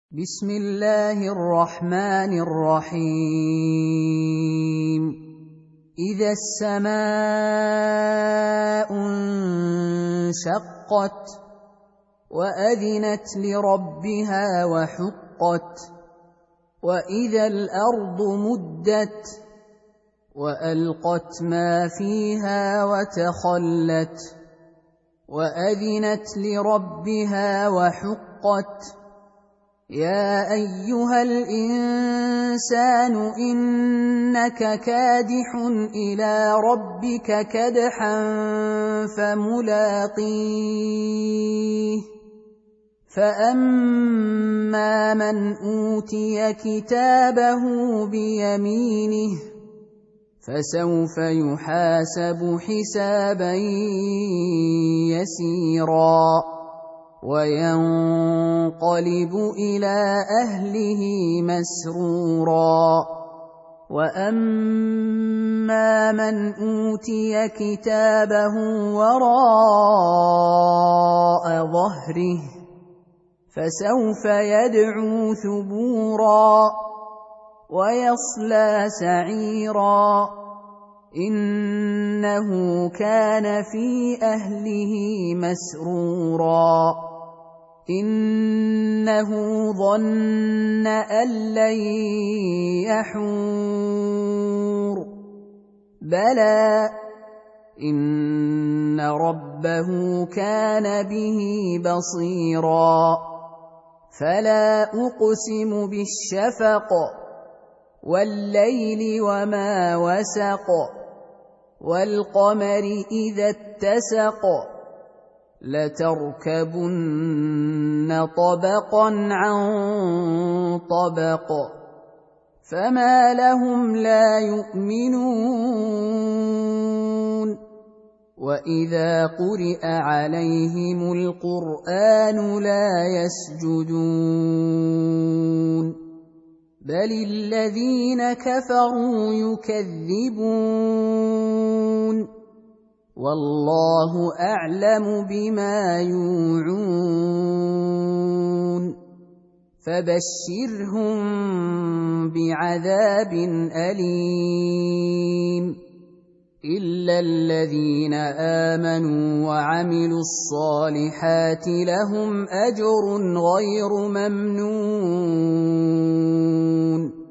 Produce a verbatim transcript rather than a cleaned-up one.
بسم الله الرحمن الرحيم إذا السماء انشقت وأذنت لربها وحقت وإذا الأرض مدت وألقت ما فيها وتخلت وأذنت لربها وحقت يا أيها الإنسان إنك كادح إلى ربك كدحا فملاقيه فأما من أوتي كتابه بيمينه فسوف يحاسب حسابا يسيرا وينقلب إلى أهله مسرورا وأما من أوتي كتابه وراء ظهره فسوف يدعو ثبورا ويصلى سعيرا إنه كان في أهله مسرورا إنه ظن أن لن يحور بلى إن ربه كان به بصيرا فلا أقسم بالشفق والليل وما وسق والقمر إذا اتسق لتركبن طبقا عن طبق فما لهم لا يؤمنون وإذا قرئ عليهم القرآن لا يسجدون بل الذين كفروا يكذبون والله أعلم بما يوعون فبشرهم بعذاب أليم إلا الذين آمنوا وعملوا الصالحات لهم أجر غير ممنون